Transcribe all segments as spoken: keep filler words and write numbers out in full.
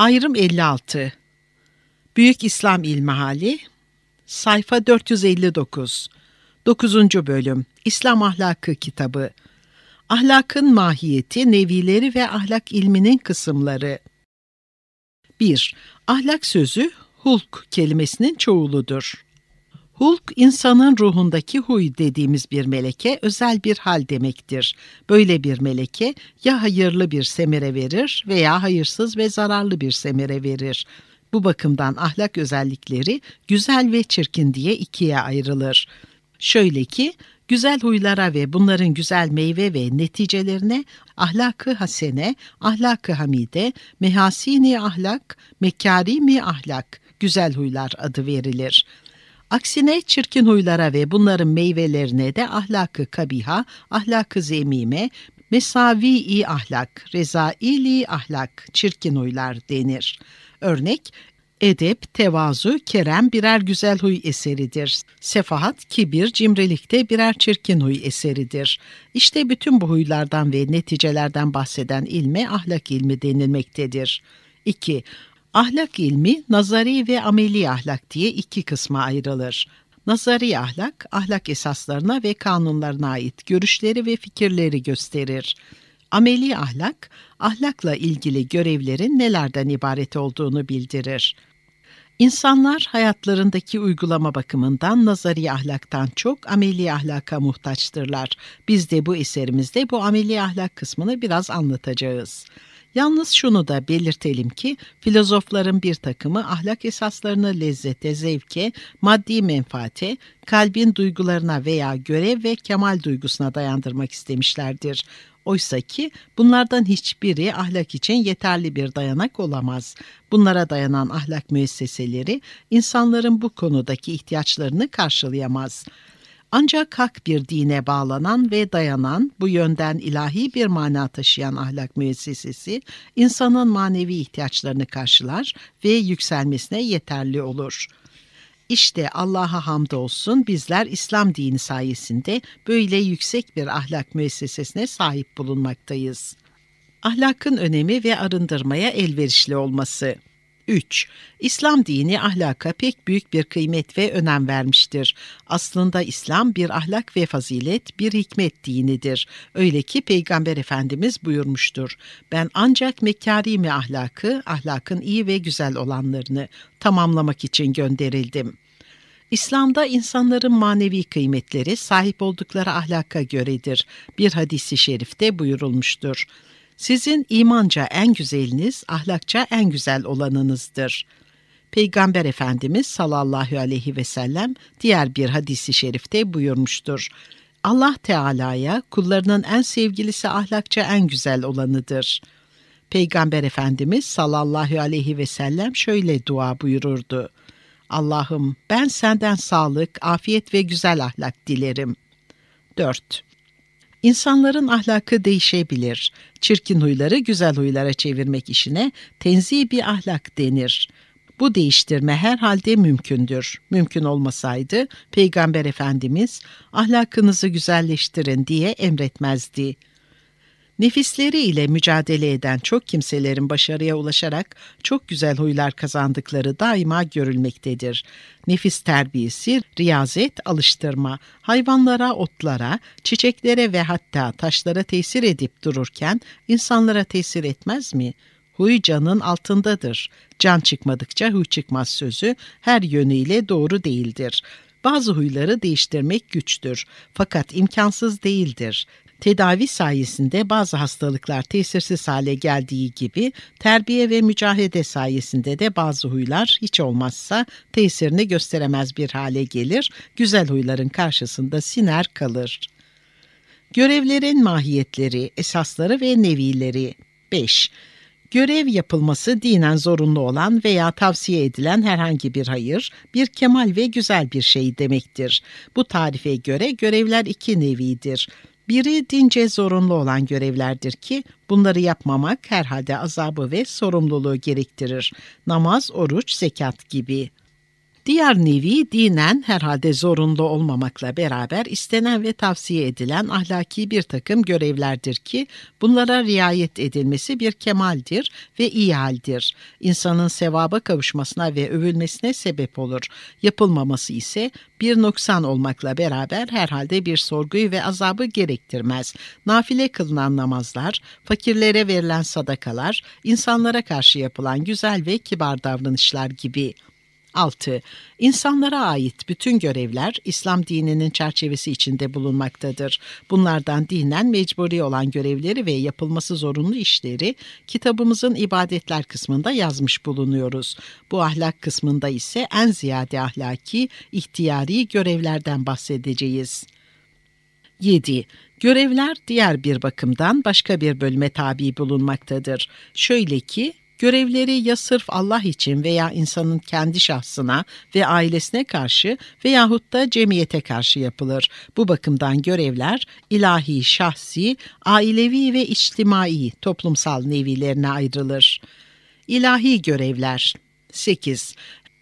Ayrım elli altı. Büyük İslam İlmihali, sayfa dört yüz elli dokuz. dokuzuncu bölüm. İslam Ahlakı kitabı. Ahlakın mahiyeti, nevileri ve ahlak ilminin kısımları. bir. Ahlak sözü, hulk kelimesinin çoğuludur. Hulk, insanın ruhundaki huy dediğimiz bir meleke, özel bir hal demektir. Böyle bir meleke ya hayırlı bir semere verir veya hayırsız ve zararlı bir semere verir. Bu bakımdan ahlak özellikleri güzel ve çirkin diye ikiye ayrılır. Şöyle ki, güzel huylara ve bunların güzel meyve ve neticelerine ahlak-ı hasene, ahlak-ı hamide, mehasini ahlak, mekarimi ahlak, güzel huylar adı verilir. Aksine çirkin huylara ve bunların meyvelerine de ahlak-ı kabiha, ahlak-ı zemime, mesavi-i ahlak, rezaili ahlak, çirkin huylar denir. Örnek, edep, tevazu, kerem birer güzel huy eseridir. Sefahat, kibir, cimrilikte birer çirkin huy eseridir. İşte bütün bu huylardan ve neticelerden bahseden ilme ahlak ilmi denilmektedir. iki. Ahlak ilmi, nazari ve ameli ahlak diye iki kısma ayrılır. Nazari ahlak, ahlak esaslarına ve kanunlarına ait görüşleri ve fikirleri gösterir. Ameli ahlak, ahlakla ilgili görevlerin nelerden ibaret olduğunu bildirir. İnsanlar hayatlarındaki uygulama bakımından nazari ahlaktan çok ameli ahlaka muhtaçtırlar. Biz de bu eserimizde bu ameli ahlak kısmını biraz anlatacağız. Yalnız şunu da belirtelim ki, filozofların bir takımı ahlak esaslarını lezzete, zevke, maddi menfaate, kalbin duygularına veya görev ve kemal duygusuna dayandırmak istemişlerdir. Oysa ki bunlardan hiçbiri ahlak için yeterli bir dayanak olamaz. Bunlara dayanan ahlak müesseseleri insanların bu konudaki ihtiyaçlarını karşılayamaz. Ancak hak bir dine bağlanan ve dayanan, bu yönden ilahi bir mana taşıyan ahlak müessesesi, insanın manevi ihtiyaçlarını karşılar ve yükselmesine yeterli olur. İşte Allah'a hamdolsun bizler İslam dini sayesinde böyle yüksek bir ahlak müessesesine sahip bulunmaktayız. Ahlakın önemi ve arındırmaya elverişli olması. üç. İslam dini ahlaka pek büyük bir kıymet ve önem vermiştir. Aslında İslam bir ahlak ve fazilet, bir hikmet dinidir. Öyle ki Peygamber Efendimiz buyurmuştur. Ben ancak mekarimi ahlakı, ahlakın iyi ve güzel olanlarını tamamlamak için gönderildim. İslam'da insanların manevi kıymetleri sahip oldukları ahlaka göredir. Bir hadis-i şerifte buyurulmuştur. Sizin imanca en güzeliniz, ahlakça en güzel olanınızdır. Peygamber Efendimiz sallallahu aleyhi ve sellem diğer bir hadis-i şerifte buyurmuştur. Allah Teala'ya kullarının en sevgilisi ahlakça en güzel olanıdır. Peygamber Efendimiz sallallahu aleyhi ve sellem şöyle dua buyururdu. Allah'ım ben senden sağlık, afiyet ve güzel ahlak dilerim. dört. İnsanların ahlakı değişebilir. Çirkin huyları güzel huylara çevirmek işine tenzih bir ahlak denir. Bu değiştirme herhalde mümkündür. Mümkün olmasaydı Peygamber Efendimiz ahlakınızı güzelleştirin diye emretmezdi. Nefisleri ile mücadele eden çok kimselerin başarıya ulaşarak çok güzel huylar kazandıkları daima görülmektedir. Nefis terbiyesi, riyazet, alıştırma, hayvanlara, otlara, çiçeklere ve hatta taşlara tesir edip dururken insanlara tesir etmez mi? Huy canın altındadır. Can çıkmadıkça huy çıkmaz sözü her yönüyle doğru değildir. Bazı huyları değiştirmek güçtür, fakat imkansız değildir. Tedavi sayesinde bazı hastalıklar tesirsiz hale geldiği gibi, terbiye ve mücahede sayesinde de bazı huylar hiç olmazsa tesirini gösteremez bir hale gelir, güzel huyların karşısında siner kalır. Görevlerin mahiyetleri, esasları ve nevileri. beş. Görev yapılması dinen zorunlu olan veya tavsiye edilen herhangi bir hayır, bir kemal ve güzel bir şey demektir. Bu tarife göre görevler iki nevidir. Biri dince zorunlu olan görevlerdir ki bunları yapmamak herhalde azabı ve sorumluluğu gerektirir. Namaz, oruç, zekat gibi. Diğer nevi dinen herhalde zorunlu olmamakla beraber istenen ve tavsiye edilen ahlaki bir takım görevlerdir ki bunlara riayet edilmesi bir kemaldir ve iyi haldir. İnsanın sevaba kavuşmasına ve övülmesine sebep olur. Yapılmaması ise bir noksan olmakla beraber herhalde bir sorguyu ve azabı gerektirmez. Nafile kılınan namazlar, fakirlere verilen sadakalar, insanlara karşı yapılan güzel ve kibar davranışlar gibi. altı. İnsanlara ait bütün görevler İslam dininin çerçevesi içinde bulunmaktadır. Bunlardan dinen mecburi olan görevleri ve yapılması zorunlu işleri kitabımızın ibadetler kısmında yazmış bulunuyoruz. Bu ahlak kısmında ise en ziyade ahlaki, ihtiyari görevlerden bahsedeceğiz. yedi. Görevler diğer bir bakımdan başka bir bölüme tabi bulunmaktadır. Şöyle ki, görevleri ya sırf Allah için veya insanın kendi şahsına ve ailesine karşı veyahut da cemiyete karşı yapılır. Bu bakımdan görevler ilahi, şahsi, ailevi ve içtimai toplumsal nevilerine ayrılır. İlahi görevler. sekiz.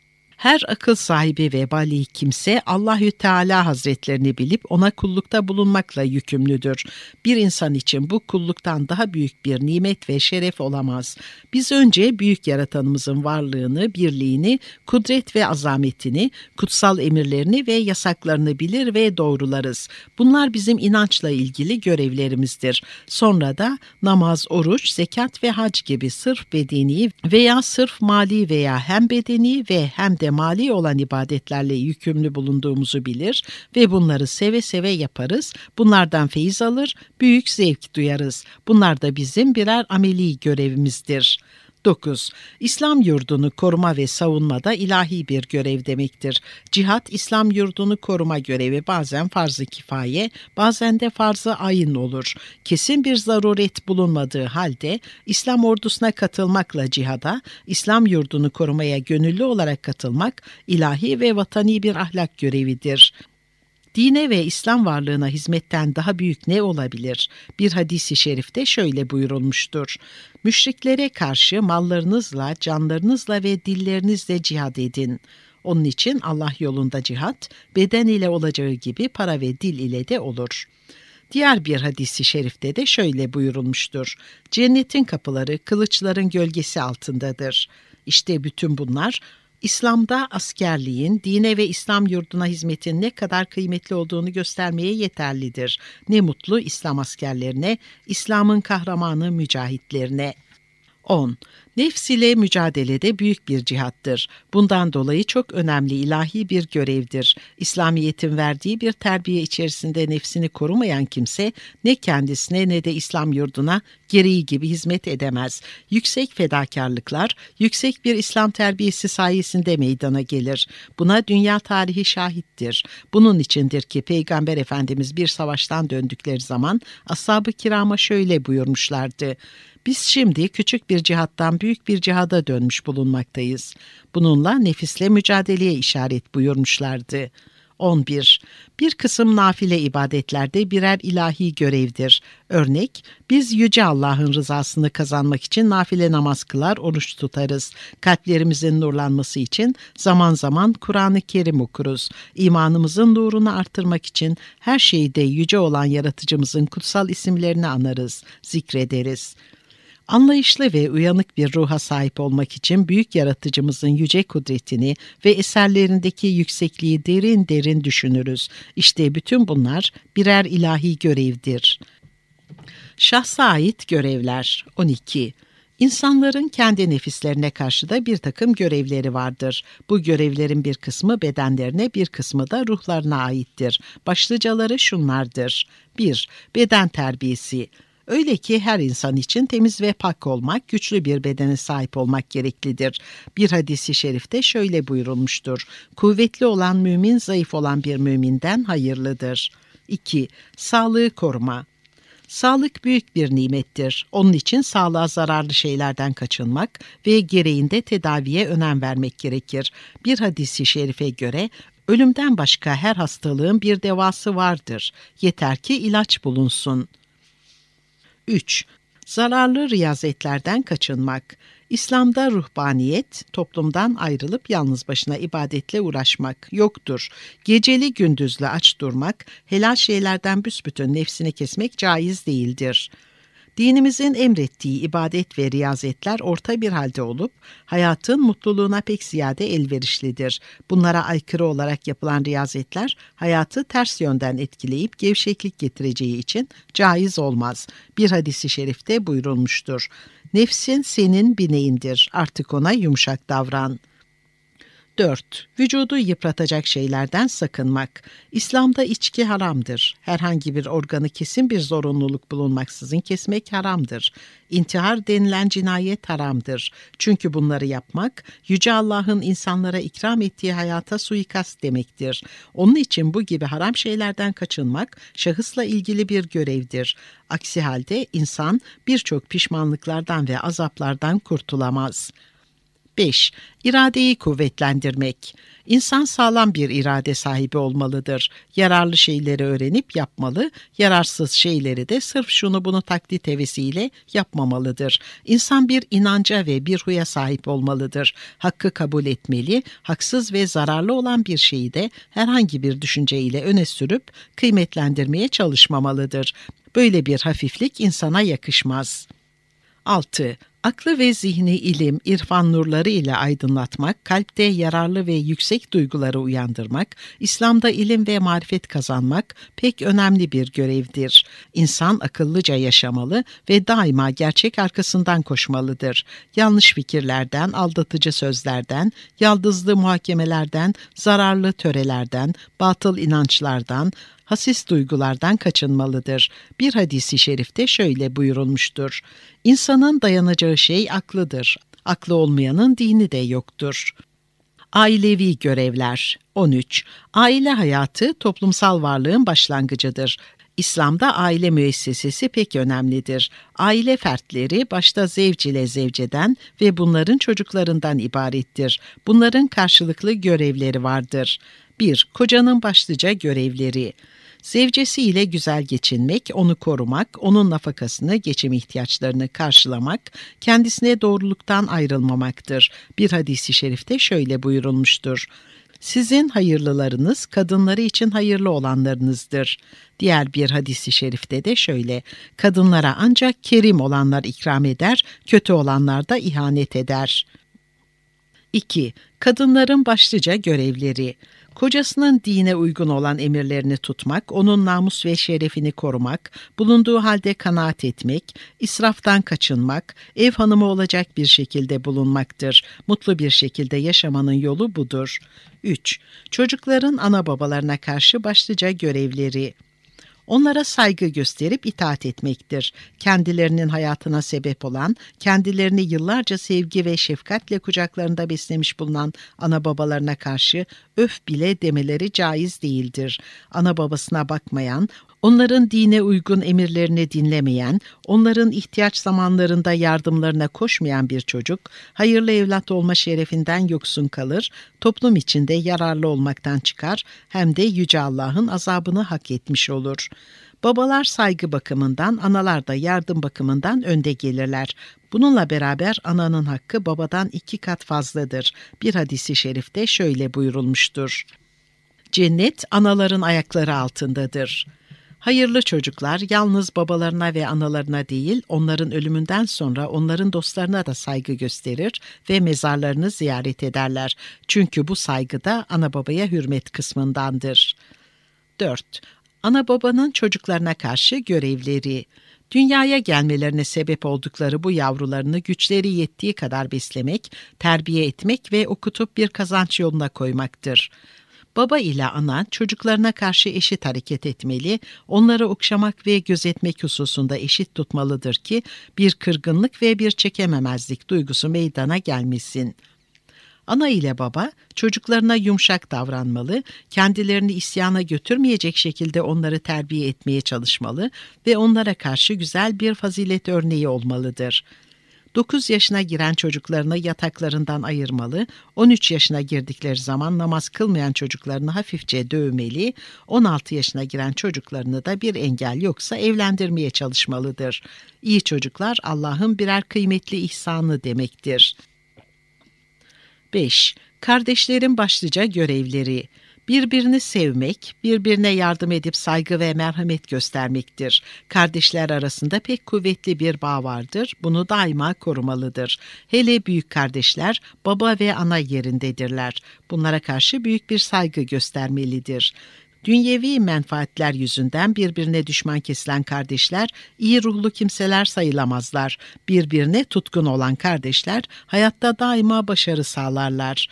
Her akıl sahibi ve bali kimse Allahü Teala Hazretlerini bilip ona kullukta bulunmakla yükümlüdür. Bir insan için bu kulluktan daha büyük bir nimet ve şeref olamaz. Biz önce büyük yaratanımızın varlığını, birliğini, kudret ve azametini, kutsal emirlerini ve yasaklarını bilir ve doğrularız. Bunlar bizim inançla ilgili görevlerimizdir. Sonra da namaz, oruç, zekat ve hac gibi sırf bedeni veya sırf mali veya hem bedeni ve hem de mali olan ibadetlerle yükümlü bulunduğumuzu bilir ve bunları seve seve yaparız. Bunlardan feyiz alır, büyük zevk duyarız. Bunlar da bizim birer ameli görevimizdir. dokuz. İslam yurdunu koruma ve savunma da ilahi bir görev demektir. Cihat, İslam yurdunu koruma görevi bazen farz-ı kifaye, bazen de farz-ı ayın olur. Kesin bir zaruret bulunmadığı halde İslam ordusuna katılmakla cihada, İslam yurdunu korumaya gönüllü olarak katılmak ilahi ve vatani bir ahlak görevidir. Dine ve İslam varlığına hizmetten daha büyük ne olabilir? Bir hadis-i şerifte şöyle buyurulmuştur. Müşriklere karşı mallarınızla, canlarınızla ve dillerinizle cihad edin. Onun için Allah yolunda cihat, beden ile olacağı gibi para ve dil ile de olur. Diğer bir hadis-i şerifte de şöyle buyurulmuştur. Cennetin kapıları kılıçların gölgesi altındadır. İşte bütün bunlar, İslam'da askerliğin, dine ve İslam yurduna hizmetin ne kadar kıymetli olduğunu göstermeye yeterlidir. Ne mutlu İslam askerlerine, İslam'ın kahramanı mücahitlerine. on. Nefs ile mücadelede büyük bir cihattır. Bundan dolayı çok önemli ilahi bir görevdir. İslamiyet'in verdiği bir terbiye içerisinde nefsini korumayan kimse ne kendisine ne de İslam yurduna gereği gibi hizmet edemez. Yüksek fedakarlıklar, yüksek bir İslam terbiyesi sayesinde meydana gelir. Buna dünya tarihi şahittir. Bunun içindir ki Peygamber Efendimiz bir savaştan döndükleri zaman ashab-ı kirama şöyle buyurmuşlardı. Biz şimdi küçük bir cihattan büyük bir cihada dönmüş bulunmaktayız. Bununla nefisle mücadeleye işaret buyurmuşlardı. on bir. Bir kısım nafile ibadetlerde birer ilahi görevdir. Örnek, biz Yüce Allah'ın rızasını kazanmak için nafile namaz kılar, oruç tutarız. Kalplerimizin nurlanması için zaman zaman Kur'an-ı Kerim okuruz. İmanımızın nurunu artırmak için her şeyde yüce olan yaratıcımızın kutsal isimlerini anarız, zikrederiz. Anlayışlı ve uyanık bir ruha sahip olmak için büyük yaratıcımızın yüce kudretini ve eserlerindeki yüksekliği derin derin düşünürüz. İşte bütün bunlar birer ilahi görevdir. Şahsa ait görevler. on iki. İnsanların kendi nefislerine karşı da bir takım görevleri vardır. Bu görevlerin bir kısmı bedenlerine, bir kısmı da ruhlarına aittir. Başlıcaları şunlardır. bir. Beden terbiyesi. Öyle ki her insan için temiz ve pak olmak, güçlü bir bedene sahip olmak gereklidir. Bir hadis-i şerifte şöyle buyurulmuştur. Kuvvetli olan mümin, zayıf olan bir müminden hayırlıdır. iki. Sağlığı koruma. Sağlık büyük bir nimettir. Onun için sağlığa zararlı şeylerden kaçınmak ve gereğinde tedaviye önem vermek gerekir. Bir hadis-i şerife göre ölümden başka her hastalığın bir devası vardır. Yeter ki ilaç bulunsun. üç. Zararlı riyazetlerden kaçınmak. İslam'da ruhbaniyet, toplumdan ayrılıp yalnız başına ibadetle uğraşmak yoktur. Geceli gündüzlü aç durmak, helal şeylerden büsbütün nefsini kesmek caiz değildir. Dinimizin emrettiği ibadet ve riyazetler orta bir halde olup, hayatın mutluluğuna pek ziyade elverişlidir. Bunlara aykırı olarak yapılan riyazetler, hayatı ters yönden etkileyip gevşeklik getireceği için caiz olmaz. Bir hadis-i şerifte buyurulmuştur. Nefsin senin bineğindir, artık ona yumuşak davran. dört. Vücudu yıpratacak şeylerden sakınmak. İslam'da içki haramdır. Herhangi bir organı kesin bir zorunluluk bulunmaksızın kesmek haramdır. İntihar denilen cinayet haramdır. Çünkü bunları yapmak, Yüce Allah'ın insanlara ikram ettiği hayata suikast demektir. Onun için bu gibi haram şeylerden kaçınmak, şahısla ilgili bir görevdir. Aksi halde insan birçok pişmanlıklardan ve azaplardan kurtulamaz. beş. İradeyi kuvvetlendirmek. İnsan sağlam bir irade sahibi olmalıdır. Yararlı şeyleri öğrenip yapmalı, yararsız şeyleri de sırf şunu bunu taklit hevesiyle yapmamalıdır. İnsan bir inanca ve bir huya sahip olmalıdır. Hakkı kabul etmeli, haksız ve zararlı olan bir şeyi de herhangi bir düşünceyle öne sürüp kıymetlendirmeye çalışmamalıdır. Böyle bir hafiflik insana yakışmaz. altı. Aklı ve zihni ilim, irfan nurları ile aydınlatmak, kalpte yararlı ve yüksek duyguları uyandırmak, İslam'da ilim ve marifet kazanmak pek önemli bir görevdir. İnsan akıllıca yaşamalı ve daima gerçek arkasından koşmalıdır. Yanlış fikirlerden, aldatıcı sözlerden, yaldızlı muhakemelerden, zararlı törelerden, batıl inançlardan, hasis duygulardan kaçınmalıdır. Bir hadis-i şerifte şöyle buyurulmuştur. İnsanın dayanacağı şey aklıdır. Aklı olmayanın dini de yoktur. Ailevi görevler. on üç. Aile hayatı toplumsal varlığın başlangıcıdır. İslam'da aile müessesesi pek önemlidir. Aile fertleri başta zevc ile zevceden ve bunların çocuklarından ibarettir. Bunların karşılıklı görevleri vardır. bir. Kocanın başlıca görevleri. Zevcesiyle güzel geçinmek, onu korumak, onun nafakasını, geçim ihtiyaçlarını karşılamak, kendisine doğruluktan ayrılmamaktır. Bir hadis-i şerifte şöyle buyurulmuştur. Sizin hayırlılarınız, kadınları için hayırlı olanlarınızdır. Diğer bir hadis-i şerifte de şöyle, kadınlara ancak kerim olanlar ikram eder, kötü olanlar da ihanet eder. iki. Kadınların başlıca görevleri. Kocasının dine uygun olan emirlerini tutmak, onun namus ve şerefini korumak, bulunduğu halde kanaat etmek, israftan kaçınmak, ev hanımı olacak bir şekilde bulunmaktır. Mutlu bir şekilde yaşamanın yolu budur. üç. Çocukların ana babalarına karşı başlıca görevleri. Onlara saygı gösterip itaat etmektir. Kendilerinin hayatına sebep olan, kendilerini yıllarca sevgi ve şefkatle kucaklarında beslemiş bulunan ana babalarına karşı öf bile demeleri caiz değildir. Ana babasına bakmayan, onların dine uygun emirlerini dinlemeyen, onların ihtiyaç zamanlarında yardımlarına koşmayan bir çocuk, hayırlı evlat olma şerefinden yoksun kalır, toplum içinde yararlı olmaktan çıkar, hem de Yüce Allah'ın azabını hak etmiş olur. Babalar saygı bakımından, analar da yardım bakımından önde gelirler. Bununla beraber ananın hakkı babadan iki kat fazladır. Bir hadis-i şerifte şöyle buyurulmuştur. Cennet anaların ayakları altındadır. Hayırlı çocuklar yalnız babalarına ve analarına değil, onların ölümünden sonra onların dostlarına da saygı gösterir ve mezarlarını ziyaret ederler. Çünkü bu saygı da ana babaya hürmet kısmındandır. dört. Ana babanın çocuklarına karşı görevleri. Dünyaya gelmelerine sebep oldukları bu yavrularını güçleri yettiği kadar beslemek, terbiye etmek ve okutup bir kazanç yoluna koymaktır. Baba ile ana çocuklarına karşı eşit hareket etmeli, onları okşamak ve gözetmek hususunda eşit tutmalıdır ki bir kırgınlık ve bir çekememezlik duygusu meydana gelmesin. Ana ile baba çocuklarına yumuşak davranmalı, kendilerini isyana götürmeyecek şekilde onları terbiye etmeye çalışmalı ve onlara karşı güzel bir fazilet örneği olmalıdır. dokuz yaşına giren çocuklarını yataklarından ayırmalı, on üç yaşına girdikleri zaman namaz kılmayan çocuklarını hafifçe dövmeli, on altı yaşına giren çocuklarını da bir engel yoksa evlendirmeye çalışmalıdır. İyi çocuklar Allah'ın birer kıymetli ihsanı demektir. beş. Kardeşlerin başlıca görevleri. Birbirini sevmek, birbirine yardım edip saygı ve merhamet göstermektir. Kardeşler arasında pek kuvvetli bir bağ vardır, bunu daima korumalıdır. Hele büyük kardeşler baba ve ana yerindedirler. Bunlara karşı büyük bir saygı göstermelidir. Dünyevi menfaatler yüzünden birbirine düşman kesilen kardeşler iyi ruhlu kimseler sayılamazlar. Birbirine tutkun olan kardeşler hayatta daima başarı sağlarlar.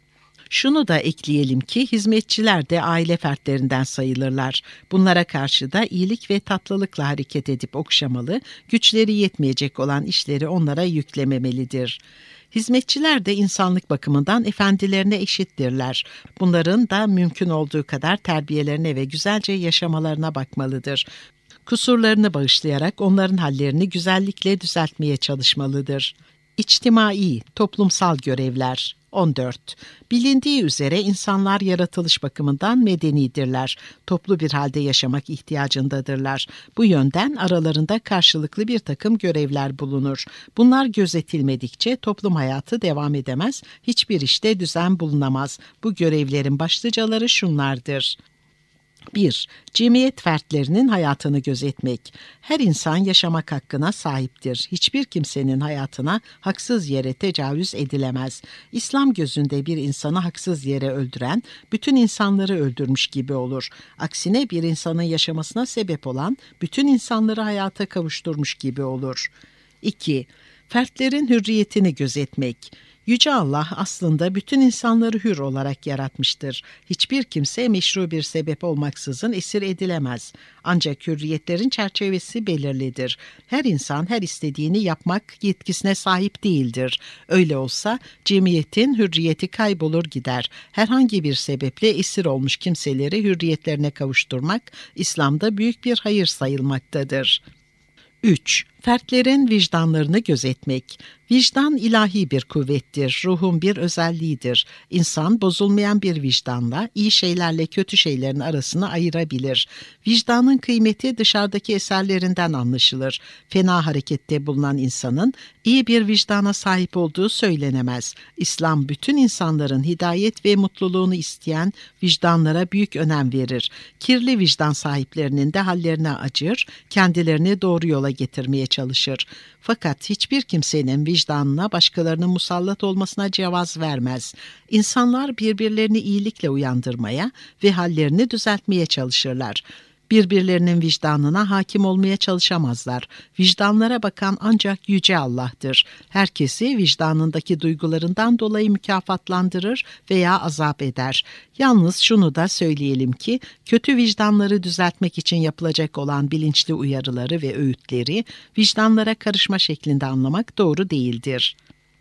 Şunu da ekleyelim ki hizmetçiler de aile fertlerinden sayılırlar. Bunlara karşı da iyilik ve tatlılıkla hareket edip okşamalı, güçleri yetmeyecek olan işleri onlara yüklememelidir. Hizmetçiler de insanlık bakımından efendilerine eşittirler. Bunların da mümkün olduğu kadar terbiyelerine ve güzelce yaşamalarına bakmalıdır. Kusurlarını bağışlayarak onların hallerini güzellikle düzeltmeye çalışmalıdır. İçtimai, toplumsal görevler. on dört. Bilindiği üzere insanlar yaratılış bakımından medenidirler. Toplu bir halde yaşamak ihtiyacındadırlar. Bu yönden aralarında karşılıklı bir takım görevler bulunur. Bunlar gözetilmedikçe toplum hayatı devam edemez, hiçbir işte düzen bulunamaz. Bu görevlerin başlıcaları şunlardır. bir. Cemiyet fertlerinin hayatını gözetmek. Her insan yaşamak hakkına sahiptir. Hiçbir kimsenin hayatına haksız yere tecavüz edilemez. İslam gözünde bir insanı haksız yere öldüren, bütün insanları öldürmüş gibi olur. Aksine bir insanın yaşamasına sebep olan, bütün insanları hayata kavuşturmuş gibi olur. iki. Fertlerin hürriyetini gözetmek. Yüce Allah aslında bütün insanları hür olarak yaratmıştır. Hiçbir kimse meşru bir sebep olmaksızın esir edilemez. Ancak hürriyetlerin çerçevesi belirlidir. Her insan her istediğini yapmak yetkisine sahip değildir. Öyle olsa cemiyetin hürriyeti kaybolur gider. Herhangi bir sebeple esir olmuş kimseleri hürriyetlerine kavuşturmak İslam'da büyük bir hayır sayılmaktadır. üç. Fertlerin vicdanlarını gözetmek. Vicdan ilahi bir kuvvettir, ruhun bir özelliğidir. İnsan bozulmayan bir vicdanla iyi şeylerle kötü şeylerin arasını ayırabilir. Vicdanın kıymeti dışarıdaki eserlerinden anlaşılır. Fena harekette bulunan insanın iyi bir vicdana sahip olduğu söylenemez. İslam bütün insanların hidayet ve mutluluğunu isteyen vicdanlara büyük önem verir. Kirli vicdan sahiplerinin de hallerine acır, kendilerini doğru yola getirmeye çalışır. Fakat hiçbir kimsenin vicdanına başkalarının musallat olmasına cevaz vermez. İnsanlar birbirlerini iyilikle uyandırmaya ve hallerini düzeltmeye çalışırlar. Birbirlerinin vicdanına hakim olmaya çalışamazlar. Vicdanlara bakan ancak Yüce Allah'tır. Herkesi vicdanındaki duygularından dolayı mükafatlandırır veya azap eder. Yalnız şunu da söyleyelim ki, kötü vicdanları düzeltmek için yapılacak olan bilinçli uyarıları ve öğütleri vicdanlara karışma şeklinde anlamak doğru değildir.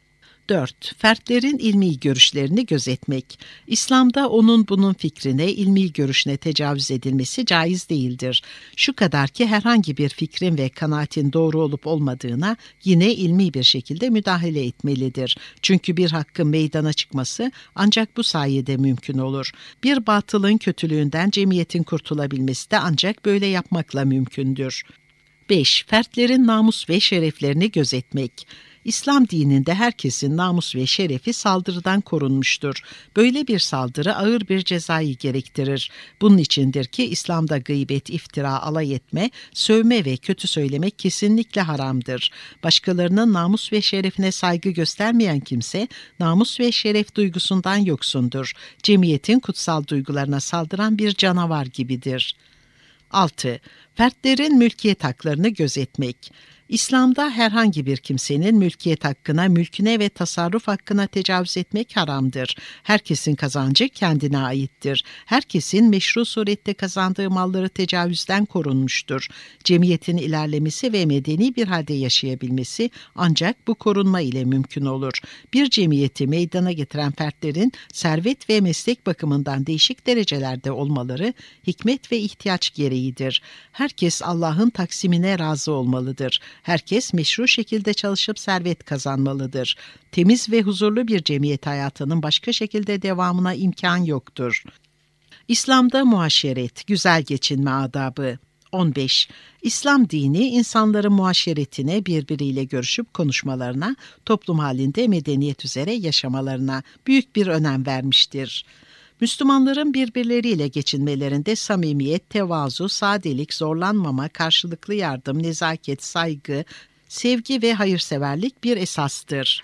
dört. Fertlerin ilmi görüşlerini gözetmek. İslam'da onun bunun fikrine, ilmi görüşüne tecavüz edilmesi caiz değildir. Şu kadar ki herhangi bir fikrin ve kanaatin doğru olup olmadığına yine ilmi bir şekilde müdahale etmelidir. Çünkü bir hakkın meydana çıkması ancak bu sayede mümkün olur. Bir batılın kötülüğünden cemiyetin kurtulabilmesi de ancak böyle yapmakla mümkündür. beş. Fertlerin namus ve şereflerini gözetmek. İslam dininde herkesin namus ve şerefi saldırıdan korunmuştur. Böyle bir saldırı ağır bir cezayı gerektirir. Bunun içindir ki İslam'da gıybet, iftira, alay etme, sövme ve kötü söylemek kesinlikle haramdır. Başkalarının namus ve şerefine saygı göstermeyen kimse, namus ve şeref duygusundan yoksundur. Cemiyetin kutsal duygularına saldıran bir canavar gibidir. altı. Fertlerin mülkiyet haklarını gözetmek. İslam'da herhangi bir kimsenin mülkiyet hakkına, mülküne ve tasarruf hakkına tecavüz etmek haramdır. Herkesin kazancı kendine aittir. Herkesin meşru surette kazandığı malları tecavüzden korunmuştur. Cemiyetin ilerlemesi ve medeni bir halde yaşayabilmesi ancak bu korunma ile mümkün olur. Bir cemiyeti meydana getiren fertlerin servet ve meslek bakımından değişik derecelerde olmaları hikmet ve ihtiyaç gereğidir. Herkes Allah'ın taksimine razı olmalıdır. Herkes meşru şekilde çalışıp servet kazanmalıdır. Temiz ve huzurlu bir cemiyet hayatının başka şekilde devamına imkan yoktur. İslam'da muaşeret, güzel geçinme adabı. on beş. İslam dini insanların muaşeretine, birbiriyle görüşüp konuşmalarına, toplum halinde medeniyet üzere yaşamalarına büyük bir önem vermiştir. Müslümanların birbirleriyle geçinmelerinde samimiyet, tevazu, sadelik, zorlanmama, karşılıklı yardım, nezaket, saygı, sevgi ve hayırseverlik bir esastır.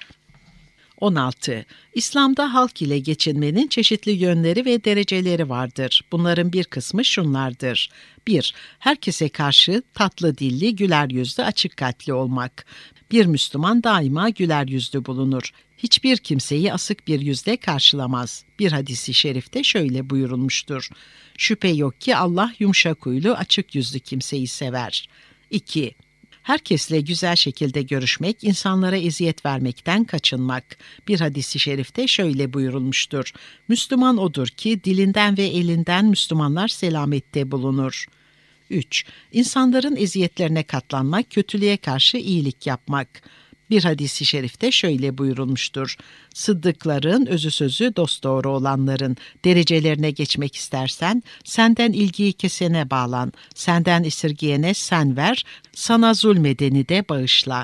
on altı. İslam'da halk ile geçinmenin çeşitli yönleri ve dereceleri vardır. Bunların bir kısmı şunlardır. bir. Herkese karşı tatlı dilli, güler yüzlü, açık kalpli olmak. Bir Müslüman daima güler yüzlü bulunur. Hiçbir kimseyi asık bir yüzle karşılamaz. Bir hadis-i şerifte şöyle buyurulmuştur. Şüphe yok ki Allah yumuşak huylu, açık yüzlü kimseyi sever. iki. Herkesle güzel şekilde görüşmek, insanlara eziyet vermekten kaçınmak. Bir hadis-i şerifte şöyle buyurulmuştur. Müslüman odur ki dilinden ve elinden Müslümanlar selamette bulunur. üç. İnsanların eziyetlerine katlanmak, kötülüğe karşı iyilik yapmak. Bir hadis-i şerifte şöyle buyurulmuştur. Sıddıkların, özü sözü dosdoğru olanların derecelerine geçmek istersen, senden ilgiyi kesene bağlan, senden esirgeyene sen ver, sana zulmedeni de bağışla.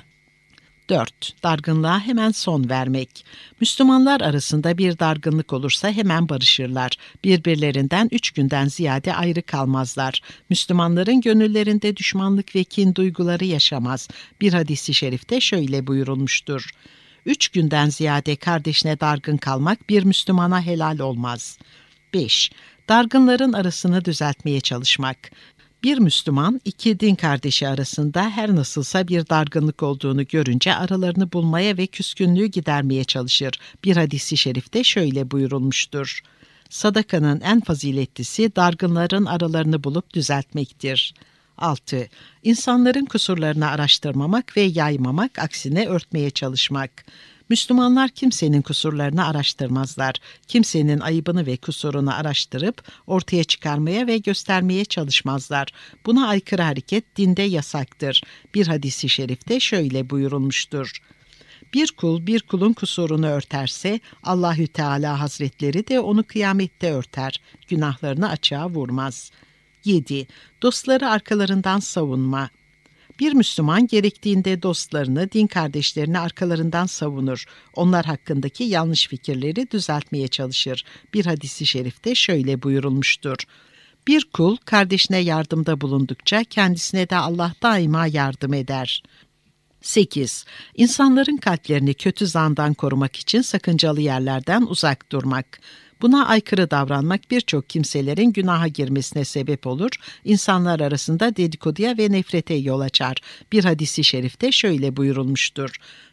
dört. Dargınlığa hemen son vermek. Müslümanlar arasında bir dargınlık olursa hemen barışırlar. Birbirlerinden üç günden ziyade ayrı kalmazlar. Müslümanların gönüllerinde düşmanlık ve kin duyguları yaşamaz. Bir hadis-i şerifte şöyle buyurulmuştur. Üç günden ziyade kardeşine dargın kalmak bir Müslümana helal olmaz. beş. Dargınların arasını düzeltmeye çalışmak. Bir Müslüman, iki din kardeşi arasında her nasılsa bir dargınlık olduğunu görünce aralarını bulmaya ve küskünlüğü gidermeye çalışır. Bir hadis-i şerifte şöyle buyurulmuştur. Sadakanın en faziletlisi dargınların aralarını bulup düzeltmektir. altı. İnsanların kusurlarını araştırmamak ve yaymamak, aksine örtmeye çalışmak. Müslümanlar kimsenin kusurlarını araştırmazlar. Kimsenin ayıbını ve kusurunu araştırıp ortaya çıkarmaya ve göstermeye çalışmazlar. Buna aykırı hareket dinde yasaktır. Bir hadis-i şerifte şöyle buyurulmuştur. Bir kul bir kulun kusurunu örterse Allahü Teala Hazretleri de onu kıyamette örter. Günahlarını açığa vurmaz. yedi. Dostları arkalarından savunma. Bir Müslüman gerektiğinde dostlarını, din kardeşlerini arkalarından savunur. Onlar hakkındaki yanlış fikirleri düzeltmeye çalışır. Bir hadis-i şerifte şöyle buyurulmuştur. Bir kul kardeşine yardımda bulundukça kendisine de Allah daima yardım eder. sekiz. İnsanların kalplerini kötü zandan korumak için sakıncalı yerlerden uzak durmak. Buna aykırı davranmak birçok kimselerin günaha girmesine sebep olur, insanlar arasında dedikoduya ve nefrete yol açar. Bir hadis-i şerifte şöyle buyurulmuştur.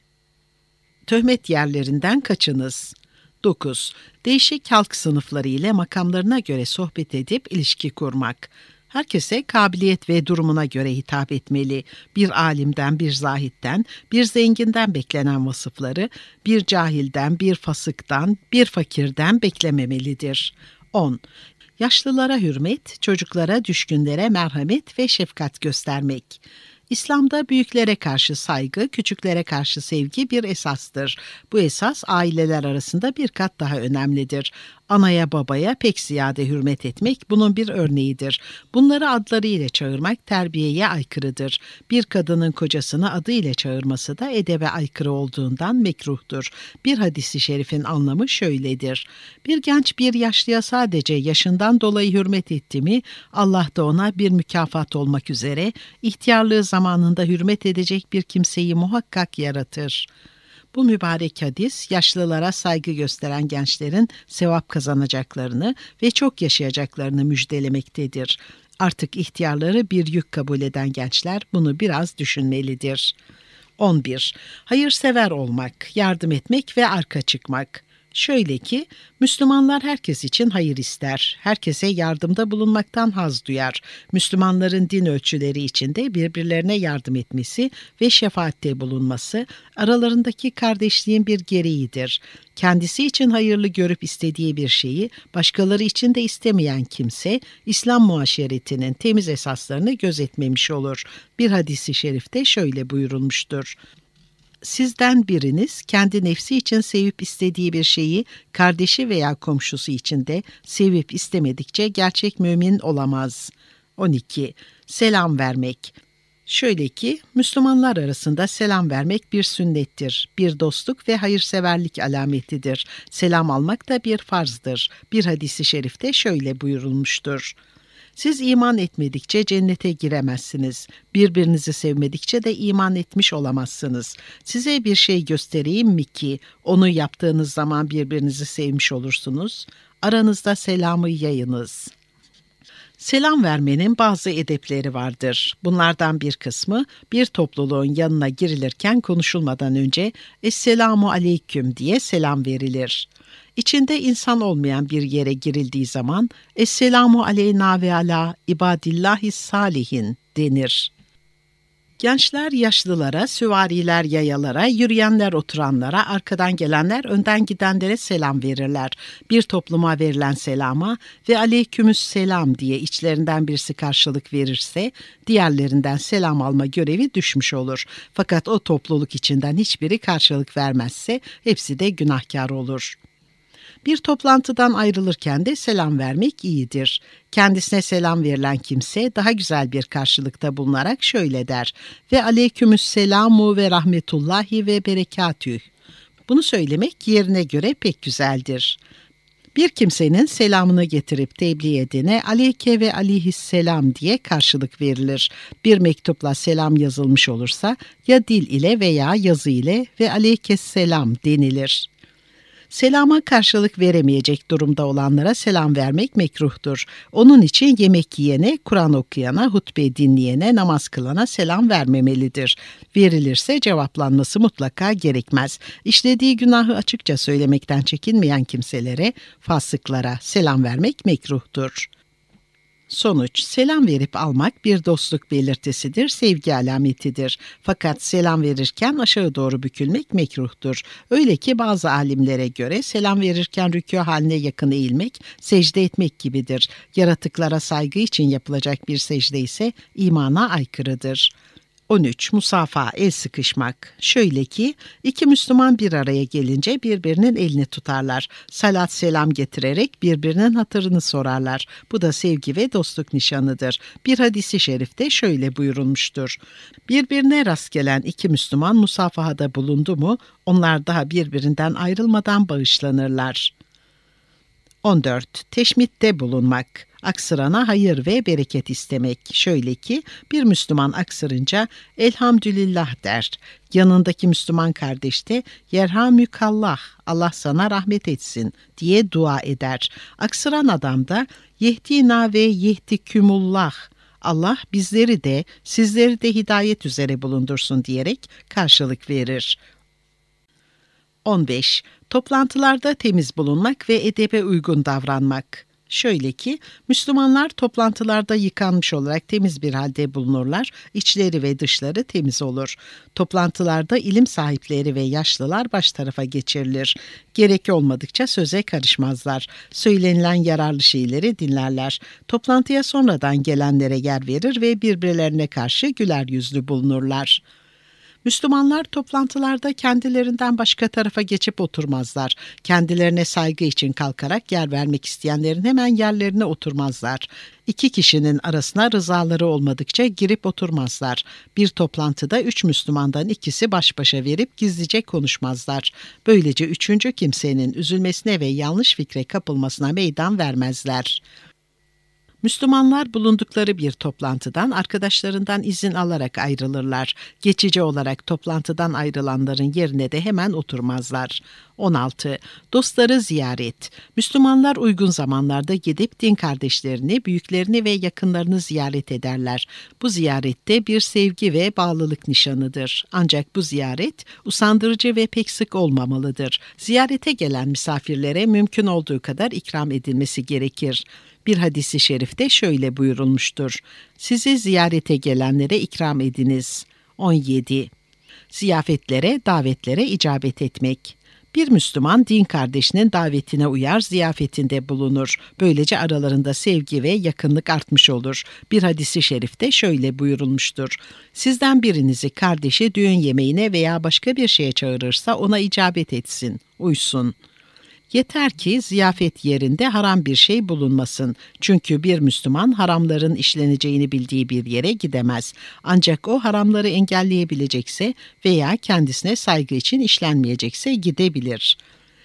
Töhmet yerlerinden kaçınız. dokuz. Değişik halk sınıfları ile makamlarına göre sohbet edip ilişki kurmak. Herkese kabiliyet ve durumuna göre hitap etmeli. Bir alimden, bir zahitten, bir zenginden beklenen vasıfları, bir cahilden, bir fasıktan, bir fakirden beklememelidir. on. Yaşlılara hürmet, çocuklara, düşkünlere merhamet ve şefkat göstermek. İslam'da büyüklere karşı saygı, küçüklere karşı sevgi bir esastır. Bu esas aileler arasında bir kat daha önemlidir. Anaya babaya pek ziyade hürmet etmek bunun bir örneğidir. Bunları adlarıyla çağırmak terbiyeye aykırıdır. Bir kadının kocasını adıyla çağırması da edebe aykırı olduğundan mekruhtur. Bir hadis-i şerifin anlamı şöyledir. Bir genç bir yaşlıya sadece yaşından dolayı hürmet etti mi, Allah da ona bir mükafat olmak üzere ihtiyarlığı zamanında hürmet edecek bir kimseyi muhakkak yaratır. Bu mübarek hadis, yaşlılara saygı gösteren gençlerin sevap kazanacaklarını ve çok yaşayacaklarını müjdelemektedir. Artık ihtiyarları bir yük kabul eden gençler bunu biraz düşünmelidir. on bir. Hayırsever olmak, yardım etmek ve arka çıkmak. Şöyle ki, Müslümanlar herkes için hayır ister, herkese yardımda bulunmaktan haz duyar. Müslümanların din ölçüleri içinde birbirlerine yardım etmesi ve şefaatte bulunması, aralarındaki kardeşliğin bir gereğidir. Kendisi için hayırlı görüp istediği bir şeyi başkaları için de istemeyen kimse, İslam muaşeretinin temiz esaslarını gözetmemiş olur. Bir hadis-i şerifte şöyle buyurulmuştur: Sizden biriniz kendi nefsi için sevip istediği bir şeyi kardeşi veya komşusu için de sevip istemedikçe gerçek mümin olamaz. on iki. Selam vermek. Şöyle ki, Müslümanlar arasında selam vermek bir sünnettir, bir dostluk ve hayırseverlik alametidir. Selam almak da bir farzdır. Bir hadis-i şerifte şöyle buyurulmuştur: Siz iman etmedikçe cennete giremezsiniz. Birbirinizi sevmedikçe de iman etmiş olamazsınız. Size bir şey göstereyim mi ki onu yaptığınız zaman birbirinizi sevmiş olursunuz? Aranızda selamı yayınız. Selam vermenin bazı edepleri vardır. Bunlardan bir kısmı bir topluluğun yanına girilirken konuşulmadan önce "Esselamu aleyküm" diye selam verilir. İçinde insan olmayan bir yere girildiği zaman "Esselamu aleyna ve ala ibadillahi salihin" denir. Gençler yaşlılara, süvariler yayalara, yürüyenler oturanlara, arkadan gelenler önden gidenlere selam verirler. Bir topluma verilen selama ve aleykümüsselam diye içlerinden birisi karşılık verirse, diğerlerinden selam alma görevi düşmüş olur. Fakat o topluluk içinden hiçbiri karşılık vermezse hepsi de günahkar olur. Bir toplantıdan ayrılırken de selam vermek iyidir. Kendisine selam verilen kimse daha güzel bir karşılıkta bulunarak şöyle der: Ve aleykümüsselamu ve rahmetullahi ve berekatüh. Bunu söylemek yerine göre pek güzeldir. Bir kimsenin selamını getirip tebliğ edene aleyke ve aleyhisselam diye karşılık verilir. Bir mektupla selam yazılmış olursa ya dil ile veya yazı ile ve aleykesselam denilir. Selama karşılık veremeyecek durumda olanlara selam vermek mekruhtur. Onun için yemek yiyene, Kur'an okuyana, hutbe dinleyene, namaz kılana selam vermemelidir. Verilirse cevaplanması mutlaka gerekmez. İşlediği günahı açıkça söylemekten çekinmeyen kimselere, fasıklara selam vermek mekruhtur. Sonuç, selam verip almak bir dostluk belirtisidir, sevgi alametidir. Fakat selam verirken aşağı doğru bükülmek mekruhtur. Öyle ki bazı alimlere göre selam verirken rükû haline yakın eğilmek, secde etmek gibidir. Yaratıklara saygı için yapılacak bir secde ise imana aykırıdır. on üç. Musafa, el sıkışmak. Şöyle ki, iki Müslüman bir araya gelince birbirinin elini tutarlar. Salat selam getirerek birbirinin hatırını sorarlar. Bu da sevgi ve dostluk nişanıdır. Bir hadis-i şerifte şöyle buyurulmuştur: Birbirine rast gelen iki Müslüman musafahada bulundu mu, onlar daha birbirinden ayrılmadan bağışlanırlar. on dört. Teşmitte bulunmak. Aksırana hayır ve bereket istemek. Şöyle ki, bir Müslüman aksırınca elhamdülillah der. Yanındaki Müslüman kardeş de yerhamükallah, Allah sana rahmet etsin diye dua eder. Aksıran adam da yehdina ve yehdikümullah, Allah bizleri de sizleri de hidayet üzere bulundursun diyerek karşılık verir. on beş. Toplantılarda temiz bulunmak ve edebe uygun davranmak. Şöyle ki, Müslümanlar toplantılarda yıkanmış olarak temiz bir halde bulunurlar, içleri ve dışları temiz olur. Toplantılarda ilim sahipleri ve yaşlılar baş tarafa geçirilir. Gerek olmadıkça söze karışmazlar. Söylenilen yararlı şeyleri dinlerler. Toplantıya sonradan gelenlere yer verir ve birbirlerine karşı güler yüzlü bulunurlar. Müslümanlar toplantılarda kendilerinden başka tarafa geçip oturmazlar. Kendilerine saygı için kalkarak yer vermek isteyenlerin hemen yerlerine oturmazlar. İki kişinin arasına rızaları olmadıkça girip oturmazlar. Bir toplantıda üç Müslümandan ikisi baş başa verip gizlice konuşmazlar. Böylece üçüncü kimsenin üzülmesine ve yanlış fikre kapılmasına meydan vermezler. Müslümanlar bulundukları bir toplantıdan arkadaşlarından izin alarak ayrılırlar. Geçici olarak toplantıdan ayrılanların yerine de hemen oturmazlar. on altı. Dostları ziyaret. Müslümanlar uygun zamanlarda gidip din kardeşlerini, büyüklerini ve yakınlarını ziyaret ederler. Bu ziyarette bir sevgi ve bağlılık nişanıdır. Ancak bu ziyaret usandırıcı ve pek sık olmamalıdır. Ziyarete gelen misafirlere mümkün olduğu kadar ikram edilmesi gerekir. Bir hadis-i şerifte şöyle buyurulmuştur: Sizi ziyarete gelenlere ikram ediniz. on yedi. Ziyafetlere, davetlere icabet etmek. Bir Müslüman din kardeşinin davetine uyar, ziyafetinde bulunur. Böylece aralarında sevgi ve yakınlık artmış olur. Bir hadis-i şerifte şöyle buyurulmuştur: Sizden birinizi kardeşi düğün yemeğine veya başka bir şeye çağırırsa ona icabet etsin, uysun. Yeter ki ziyafet yerinde haram bir şey bulunmasın. Çünkü bir Müslüman haramların işleneceğini bildiği bir yere gidemez. Ancak o haramları engelleyebilecekse veya kendisine saygı için işlenmeyecekse gidebilir.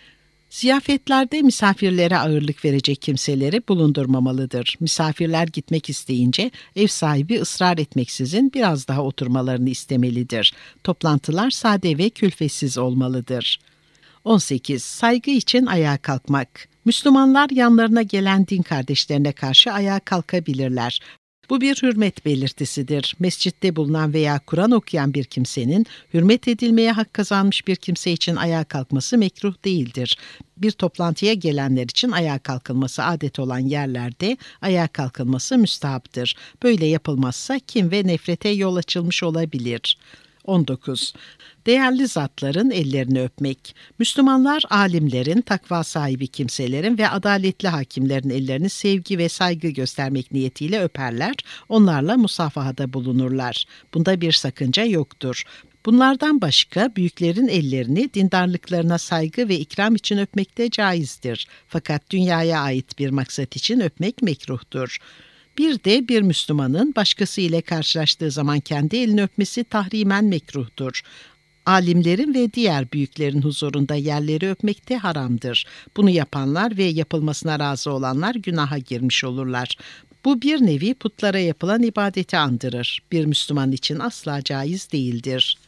Ziyafetlerde misafirlere ağırlık verecek kimseleri bulundurmamalıdır. Misafirler gitmek isteyince ev sahibi ısrar etmeksizin biraz daha oturmalarını istemelidir. Toplantılar sade ve külfetsiz olmalıdır. on sekiz. Saygı için ayağa kalkmak. Müslümanlar yanlarına gelen din kardeşlerine karşı ayağa kalkabilirler. Bu bir hürmet belirtisidir. Mescitte bulunan veya Kur'an okuyan bir kimsenin hürmet edilmeye hak kazanmış bir kimse için ayağa kalkması mekruh değildir. Bir toplantıya gelenler için ayağa kalkılması adet olan yerlerde ayağa kalkılması müstahaptır. Böyle yapılmazsa kin ve nefrete yol açılmış olabilir. on dokuz. Değerli zatların ellerini öpmek. Müslümanlar alimlerin, takva sahibi kimselerin ve adaletli hakimlerin ellerini sevgi ve saygı göstermek niyetiyle öperler, onlarla musafahada bulunurlar. Bunda bir sakınca yoktur. Bunlardan başka büyüklerin ellerini dindarlıklarına saygı ve ikram için öpmek de caizdir. Fakat dünyaya ait bir maksat için öpmek mekruhtur. Bir de bir Müslümanın başkası ile karşılaştığı zaman kendi elini öpmesi tahrimen mekruhtur. Alimlerin ve diğer büyüklerin huzurunda yerleri öpmek de haramdır. Bunu yapanlar ve yapılmasına razı olanlar günaha girmiş olurlar. Bu bir nevi putlara yapılan ibadeti andırır. Bir Müslüman için asla caiz değildir.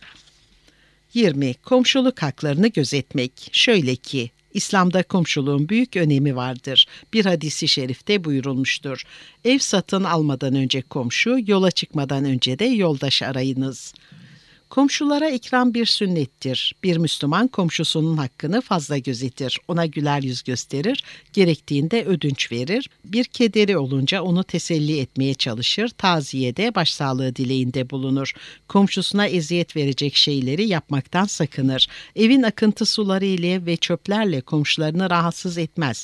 yirmi. Komşuluk haklarını gözetmek. Şöyle ki, İslam'da komşuluğun büyük önemi vardır. Bir hadis-i şerifte buyurulmuştur: Ev satın almadan önce komşu, yola çıkmadan önce de yoldaş arayınız. Komşulara ikram bir sünnettir. Bir Müslüman komşusunun hakkını fazla gözetir. Ona güler yüz gösterir, gerektiğinde ödünç verir. Bir kederi olunca onu teselli etmeye çalışır, taziyede, başsağlığı dileğinde bulunur. Komşusuna eziyet verecek şeyleri yapmaktan sakınır. Evin akıntı suları ile ve çöplerle komşularını rahatsız etmez.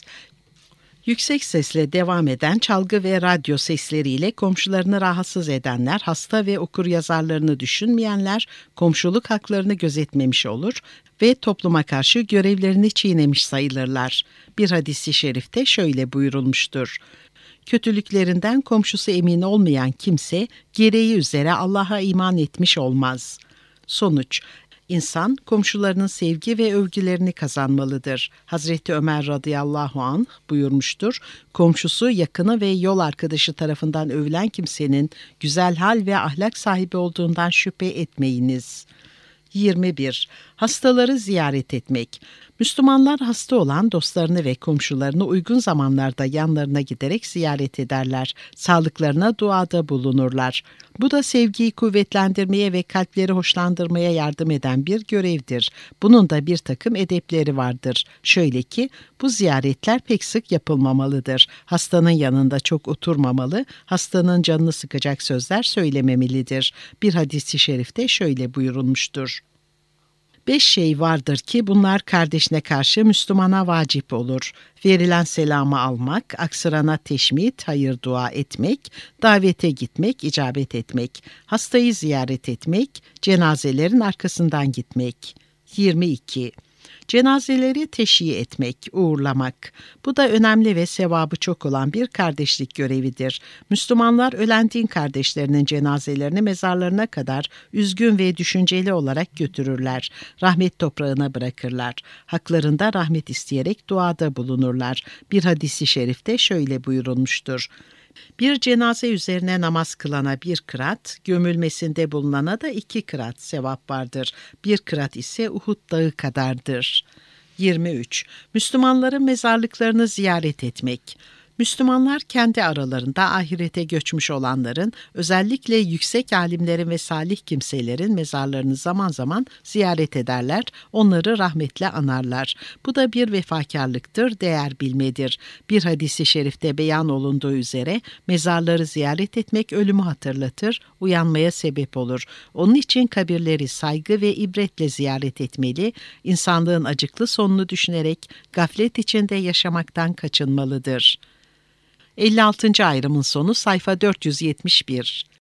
Yüksek sesle devam eden çalgı ve radyo sesleriyle komşularını rahatsız edenler, hasta ve okuryazarlarını düşünmeyenler komşuluk haklarını gözetmemiş olur ve topluma karşı görevlerini çiğnemiş sayılırlar. Bir hadis-i şerifte şöyle buyurulmuştur: Kötülüklerinden komşusu emin olmayan kimse gereği üzere Allah'a iman etmiş olmaz. Sonuç: İnsan komşularının sevgi ve övgülerini kazanmalıdır. Hazreti Ömer radıyallahu anh buyurmuştur: Komşusu, yakını ve yol arkadaşı tarafından övülen kimsenin güzel hal ve ahlak sahibi olduğundan şüphe etmeyiniz. yirmi bir. Hastaları ziyaret etmek. Müslümanlar hasta olan dostlarını ve komşularını uygun zamanlarda yanlarına giderek ziyaret ederler. Sağlıklarına duada bulunurlar. Bu da sevgiyi kuvvetlendirmeye ve kalpleri hoşlandırmaya yardım eden bir görevdir. Bunun da bir takım edepleri vardır. Şöyle ki, bu ziyaretler pek sık yapılmamalıdır. Hastanın yanında çok oturmamalı, hastanın canını sıkacak sözler söylememelidir. Bir hadis-i şerifte şöyle buyurulmuştur: Beş şey vardır ki bunlar kardeşine karşı Müslümana vacip olur. Verilen selamı almak, aksırana teşmit, hayır dua etmek, davete gitmek, icabet etmek, hastayı ziyaret etmek, cenazelerin arkasından gitmek. yirmi iki. Cenazeleri teşhi etmek, uğurlamak. Bu da önemli ve sevabı çok olan bir kardeşlik görevidir. Müslümanlar ölen din kardeşlerinin cenazelerini mezarlarına kadar üzgün ve düşünceli olarak götürürler. Rahmet toprağına bırakırlar. Haklarında rahmet isteyerek duada bulunurlar. Bir hadis-i şerifte şöyle buyurulmuştur: Bir cenaze üzerine namaz kılana bir kırat, gömülmesinde bulunana da iki kırat sevap vardır. Bir kırat ise Uhud dağı kadardır. yirmi üç. Müslümanların mezarlıklarını ziyaret etmek. Müslümanlar kendi aralarında ahirete göçmüş olanların, özellikle yüksek alimlerin ve salih kimselerin mezarlarını zaman zaman ziyaret ederler, onları rahmetle anarlar. Bu da bir vefakarlıktır, değer bilmedir. Bir hadisi şerifte beyan olunduğu üzere mezarları ziyaret etmek ölümü hatırlatır, uyanmaya sebep olur. Onun için kabirleri saygı ve ibretle ziyaret etmeli, insanlığın acıklı sonunu düşünerek gaflet içinde yaşamaktan kaçınmalıdır. elli altıncı ayrımın sonu sayfa dört yüz yetmiş bir.